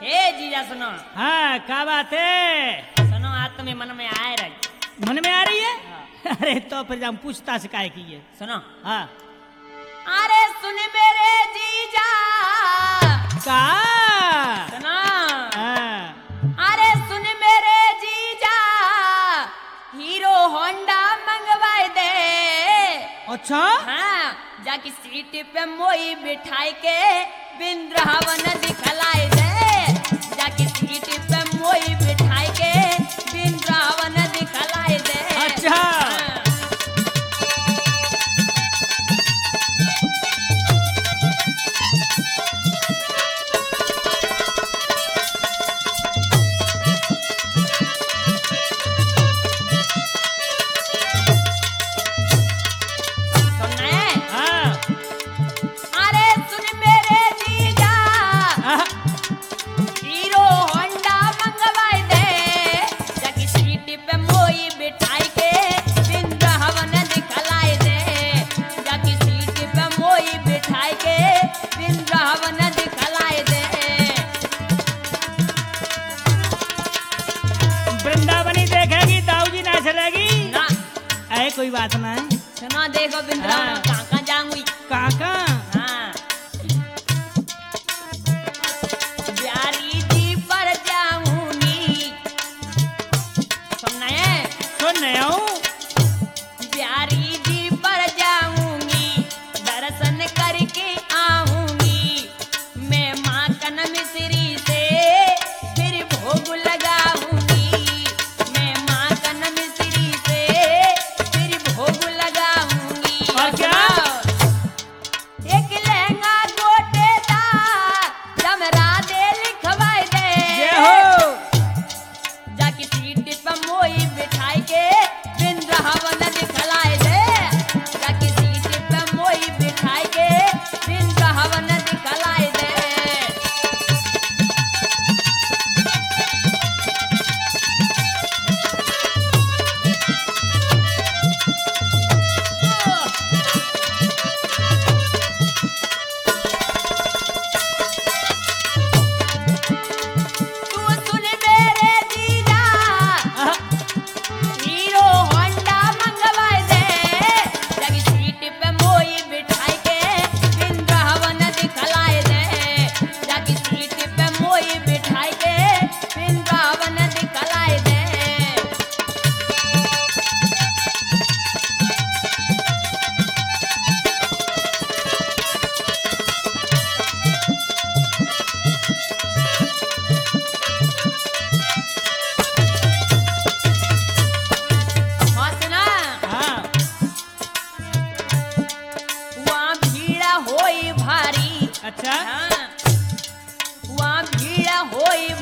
हे जीजा सुनो। हाँ क्या बात है? सुनो आज तुम्हें मन में आए रही। मन में आ रही है? हाँ। अरे तो फिर हम पूछता से काय की है। सुनो। हाँ अरे सुन मेरे जीजा। का सुनो। हाँ। अरे सुन मेरे जीजा। हीरो होंडा मंगवाए दे। अच्छा हाँ जाके सीट पे मोई बिठाई के बिंद्रावन दिखलाए दे। जाके सीट पे मोई बिठाई के बिंद्रावन दिखलाए दे। अच्छा। हाँ। सुनना है? हाँ अरे सुन मेरे जीजा। हाँ। हीरो होंडा मंगवाए दे। जाके सीट पे मोई बिठाई के बिंद्रावन दिखलाए दे। जाके सीट पे मोई बिठाई के बिंद्रावन दिखलाए दे। वृंदावनी देखेगी दाऊजी ना चलेगी। ना ऐ कोई बात ना है। सुना देखो बिंद्रावन हाँ। कहाँ कहाँ जाऊंगी। काका हाँ प्यारी जी पर जाऊंगी। सुनना है? सुन रहे हूँ। प्यारी जी पर जाऊंगी। दर्शन करके आऊंगी। मैं माखन मिश्री से फिर भोग लगाऊंगी। मैं माखन मिश्री से फिर भोग लगाऊंगी। और क्या? एक लहंगा गोटेदार जमरा दे लिखवाए दे। ये हो जाके सीट पे मोई बिठाई के बिंद्रावन दिखलाए दे। जाके सीट पे मोई बिठाई के बिंद्रावन दिखलाए दे। तू सुन मेरे जीजा। हाँ। हीरो होंडा मंगवाए दे। जाके सीट पे मोई बिठाई के बिंद्रावन दिखलाए दे। जाके सीट पे मोई बिठाई के बिंद्रावन दिखलाए दे। हाँ सुना। हाँ वहाँ भीड़ होई भारी। अच्छा हाँ वहाँ भीड़ होई